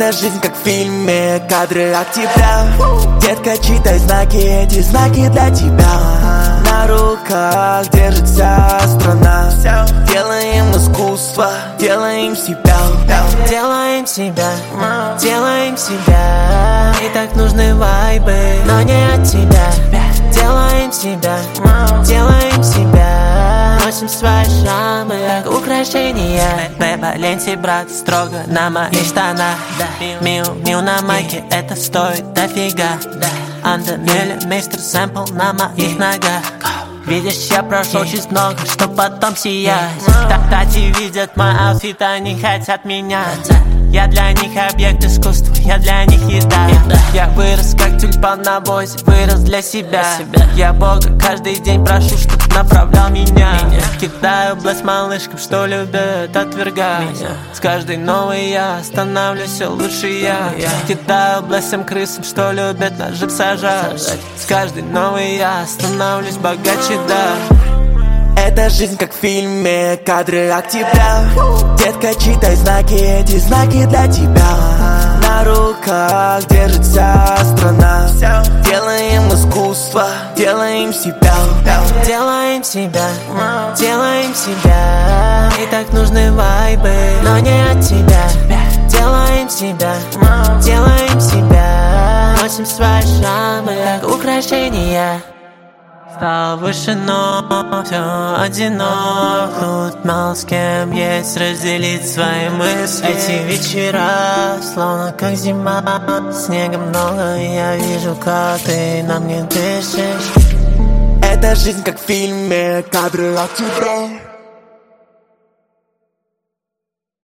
Это жизнь как в фильме, кадры октября. Детка, читай знаки, эти знаки для тебя. На руках держит вся страна. Делаем искусство, делаем себя. Делаем себя, делаем себя. И так нужны вайбы, но не от тебя. Делаем себя, делаем себя. Носим свои шрамы, как украшения. Валенсий, брат, строго на моих штанах. Миу на майке, это стоит дофига. Андермеле, мистер Сэмпл на моих ногах. Видишь, я прошел через много, чтоб потом сиять. Тати видят мой аутфит, они хотят менять. Я для них объект искусства, я для них еда. Я вырос как тюльпан на бозе, вырос для себя. Я Бога каждый день прошу, чтоб направлял меня. Кидаю блэс малышкам, что любят отвергать. С каждой новой я становлюсь все лучше я. Кидаю блэсом крысам, что любят ножи сажать. С каждой новой я становлюсь богаче, да. Это жизнь как в фильме, кадры октября. Детка, читай знаки, эти знаки для тебя. На руках держит вся страна. Делаем искусство, делаем себя. Делаем себя, делаем себя. И так нужны вайбы, но не от тебя. Делаем себя, делаем себя. Носим свои шрамы, как украшения. Стал выше, но все одинок. Тут мало с кем есть разделить свои мысли. Эти вечера словно как зима. Снега много, и я вижу, как ты на мне дышишь. Это жизнь как в фильме, кадры октября.